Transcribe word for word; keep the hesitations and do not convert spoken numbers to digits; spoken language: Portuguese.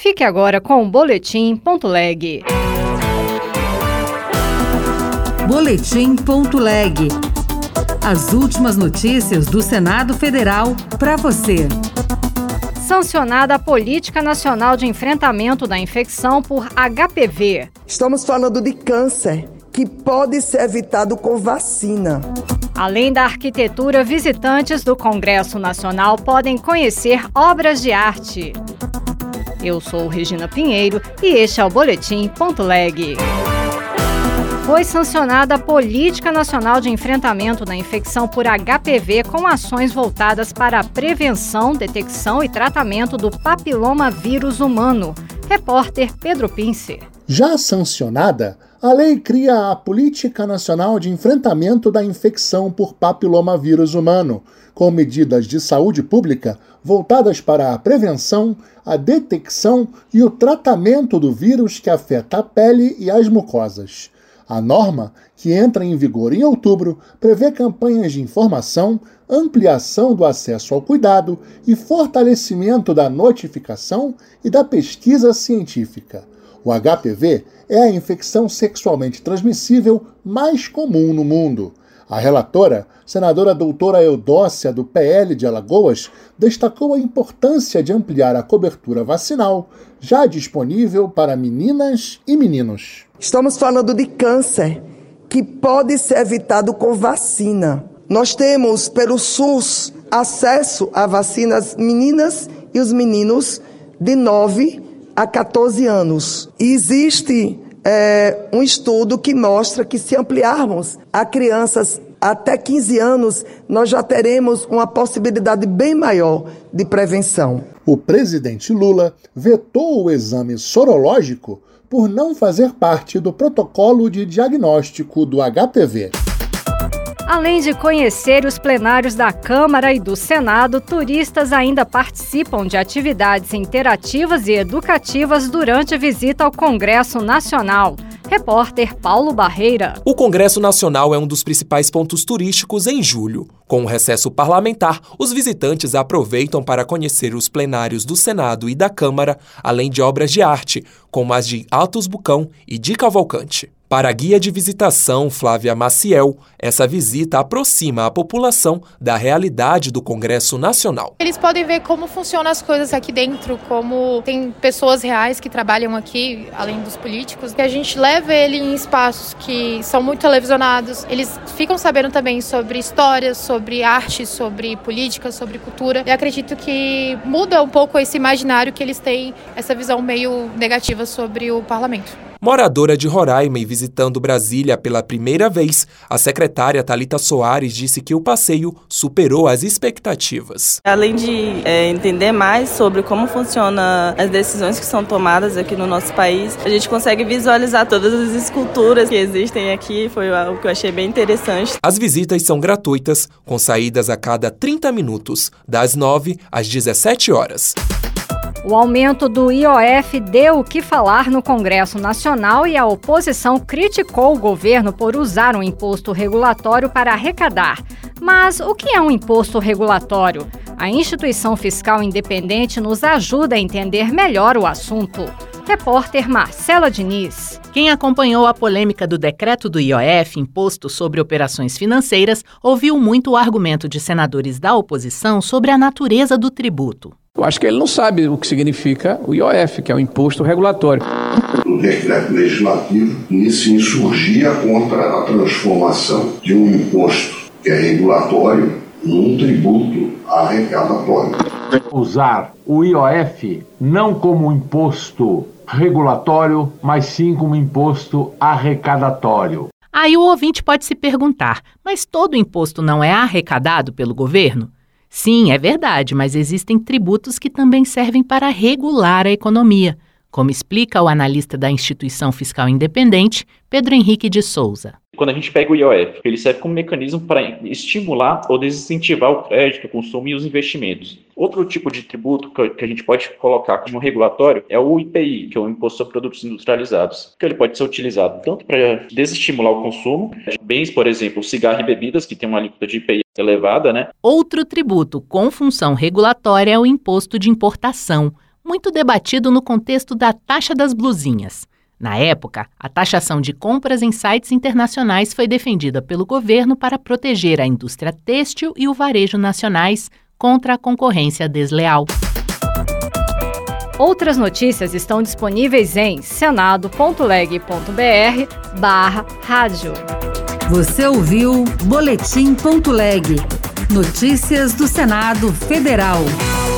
Fique agora com o Boletim ponto leg. Boletim ponto leg. As últimas notícias do Senado Federal para você. Sancionada a Política Nacional de Enfrentamento da Infecção por H P V. Estamos falando de câncer, que pode ser evitado com vacina. Além da arquitetura, visitantes do Congresso Nacional podem conhecer obras de arte. Eu sou Regina Pinheiro e este é o Boletim ponto leg. Foi sancionada a Política Nacional de Enfrentamento da Infecção por H P V com ações voltadas para a prevenção, detecção e tratamento do papilomavírus humano. Repórter Pedro Pincer. Já sancionada, a lei cria a Política Nacional de Enfrentamento da Infecção por Papilomavírus Humano, com medidas de saúde pública voltadas para a prevenção, a detecção e o tratamento do vírus que afeta a pele e as mucosas. A norma, que entra em vigor em outubro, prevê campanhas de informação, ampliação do acesso ao cuidado e fortalecimento da notificação e da pesquisa científica. O H P V é a infecção sexualmente transmissível mais comum no mundo. A relatora, senadora doutora Eudócia, do P L de Alagoas, destacou a importância de ampliar a cobertura vacinal, já disponível para meninas e meninos. Estamos falando de câncer, que pode ser evitado com vacina. Nós temos, pelo SUS, acesso a vacinas meninas e os meninos de nove a catorze anos. E existe é, um estudo que mostra que se ampliarmos a crianças até quinze anos, nós já teremos uma possibilidade bem maior de prevenção. O presidente Lula vetou o exame sorológico por não fazer parte do protocolo de diagnóstico do H P V. Além de conhecer os plenários da Câmara e do Senado, turistas ainda participam de atividades interativas e educativas durante a visita ao Congresso Nacional. Repórter Paulo Barreira. O Congresso Nacional é um dos principais pontos turísticos em julho. Com o recesso parlamentar, os visitantes aproveitam para conhecer os plenários do Senado e da Câmara, além de obras de arte, como as de Atos Bucão e de Cavalcante. Para a guia de visitação Flávia Maciel, essa visita aproxima a população da realidade do Congresso Nacional. Eles podem ver como funcionam as coisas aqui dentro, como tem pessoas reais que trabalham aqui, além dos políticos, que a gente leva ele em espaços que são muito televisionados. Eles ficam sabendo também sobre histórias, sobre arte, sobre política, sobre cultura. E acredito que muda um pouco esse imaginário que eles têm, essa visão meio negativa sobre o parlamento. Moradora de Roraima e visitando Brasília pela primeira vez, a secretária Thalita Soares disse que o passeio superou as expectativas. Além de é, entender mais sobre como funcionam as decisões que são tomadas aqui no nosso país, a gente consegue visualizar todas as esculturas que existem aqui, foi algo que eu achei bem interessante. As visitas são gratuitas, com saídas a cada trinta minutos, das nove às dezessete horas. O aumento do I O F deu o que falar no Congresso Nacional e a oposição criticou o governo por usar um imposto regulatório para arrecadar. Mas o que é um imposto regulatório? A instituição fiscal independente nos ajuda a entender melhor o assunto. Repórter Marcela Diniz. Quem acompanhou a polêmica do decreto do I O F, Imposto sobre Operações Financeiras, ouviu muito o argumento de senadores da oposição sobre a natureza do tributo. Eu acho que ele não sabe o que significa o I O F, que é o imposto regulatório. O decreto legislativo se insurgia contra a transformação de um imposto que é regulatório num tributo arrecadatório. Usar o I O F não como imposto regulatório, mas sim como imposto arrecadatório. Aí o ouvinte pode se perguntar, mas todo imposto não é arrecadado pelo governo? Sim, é verdade, mas existem tributos que também servem para regular a economia, como explica o analista da Instituição Fiscal Independente, Pedro Henrique de Souza. Quando a gente pega o I O F, ele serve como mecanismo para estimular ou desincentivar o crédito, o consumo e os investimentos. Outro tipo de tributo que a gente pode colocar como regulatório é o I P I, que é o Imposto sobre Produtos Industrializados, que ele pode ser utilizado tanto para desestimular o consumo de bens, por exemplo, cigarro e bebidas, que tem uma alíquota de I P I elevada, né? Outro tributo com função regulatória é o Imposto de Importação, muito debatido no contexto da taxa das blusinhas. Na época, a taxação de compras em sites internacionais foi defendida pelo governo para proteger a indústria têxtil e o varejo nacionais contra a concorrência desleal. Outras notícias estão disponíveis em senado.leg.br barra rádio. Você ouviu Boletim.leg. Notícias do Senado Federal.